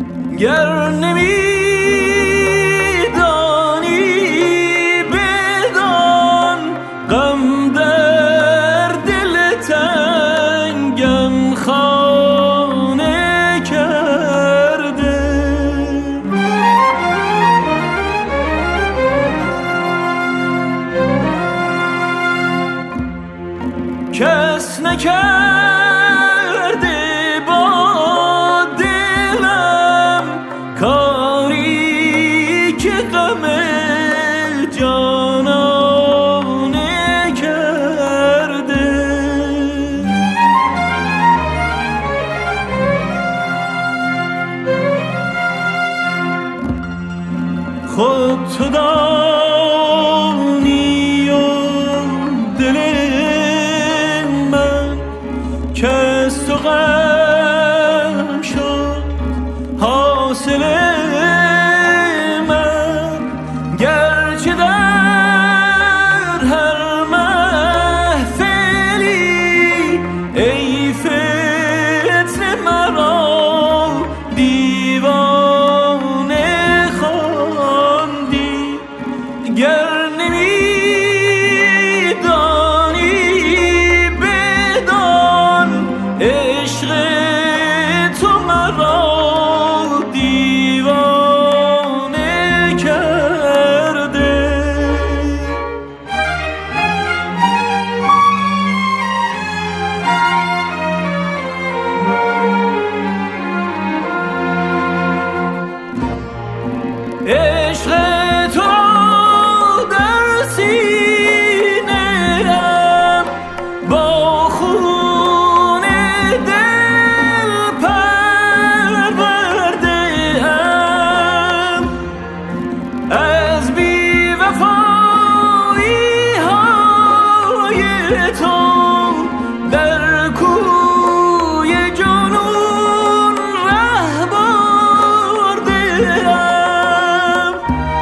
گر نمیدانی بدان غم در دل تنگم خانه کرده. کس نکرده با دلم کاری که غم جانانه کرده. خود تو دانی و دل من که از تو غم شد حاصل من. گرچه در هر محفلی ای فتنه مرا دیوانه خواندی. گر نمیدانی بدان عشق تو مرا دیوانه کرده. عشق تو در سینه‌ام با خون دل پرورده‌ام. از بی‌وفایی‌های تو در کوی جنون ره برده‌ام.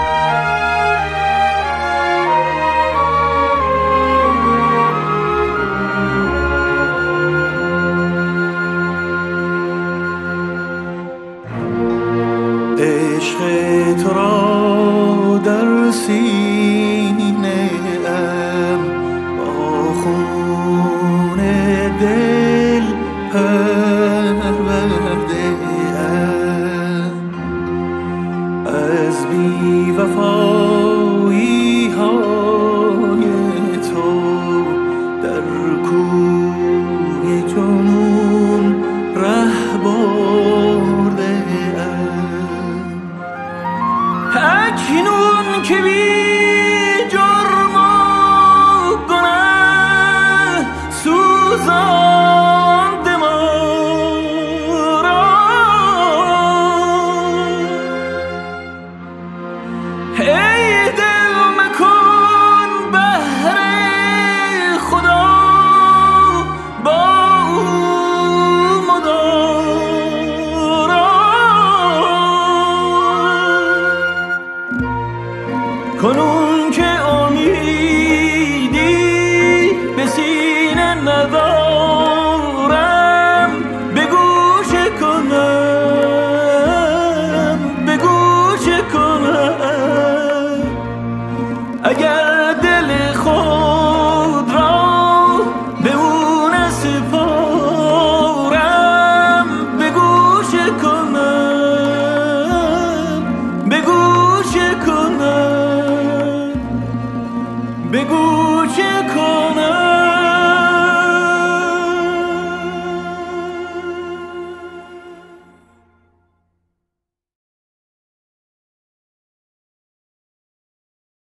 عشق تو را در سینه‌ام با خون دل پرورده‌ام. از بی‌وفایی‌های تو در کوی جنون ره برده‌ام. اکنون که بی جرم و گناه سوزانده ما را، ای دل مکن بهر خدا با او مدارا. کنون که امیدی به سینه ندارم بگو چه کنم، بگو چه کنم. اگر دل خود را به او نسپارم بگو چه کنم، بگو چه کنم، بگو چه کنم.